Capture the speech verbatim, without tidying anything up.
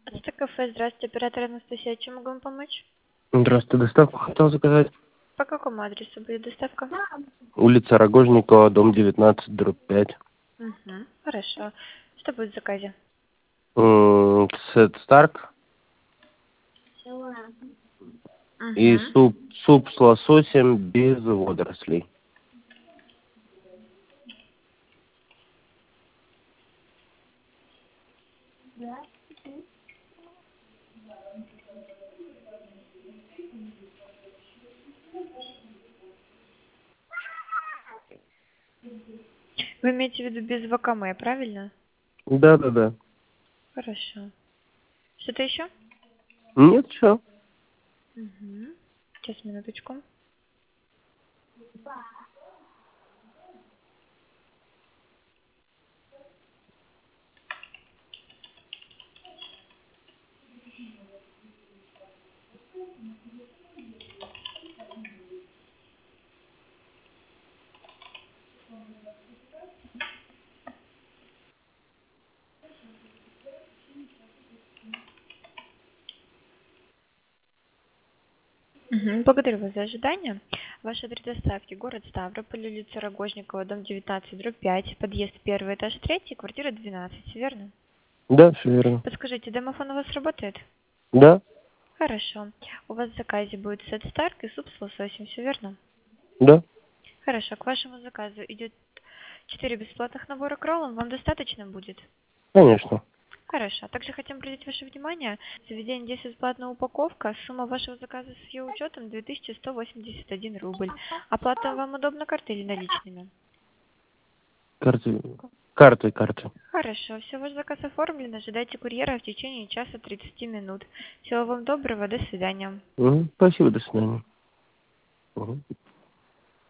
Это кафе. Здравствуйте, оператор Анастасия. Чем могу вам помочь? Здравствуйте, доставку хотел заказать. По какому адресу будет доставка? Улица Рогожникова, дом девятнадцать, дробь пять. Угу, хорошо. Что будет в заказе? М, Сет Старк и Угу. суп, суп с лососем без водорослей. Вы имеете в виду без вакаме, правильно? Да, да, да. Хорошо. Что-то еще? Нет, все. Угу. Сейчас, минуточку. Угу. Благодарю вас за ожидание. Ваш адрес доставки: город Ставрополь, улица Рогожникова, дом девятнадцать, дробь пять, подъезд первый, этаж третий, квартира двенадцать, верно? Да, все верно. Подскажите, домофон у вас работает? Да, Хорошо. У вас в заказе будет сет Старк и суп с лососем, все верно? да, Хорошо. К вашему заказу идет четыре бесплатных набора к роллам. Вам достаточно будет? конечно. Хорошо. Также хотим обратить ваше внимание, заведение действует бесплатная упаковка. Сумма вашего заказа с ее учетом две тысячи сто восемьдесят один рубль. Оплата вам удобно картой или наличными? Карты, карты, карты. Хорошо. Все, ваш заказ оформлен. Ожидайте курьера в течение часа тридцати минут. Всего вам доброго. До свидания. Мгм, спасибо, до свидания. Мгм.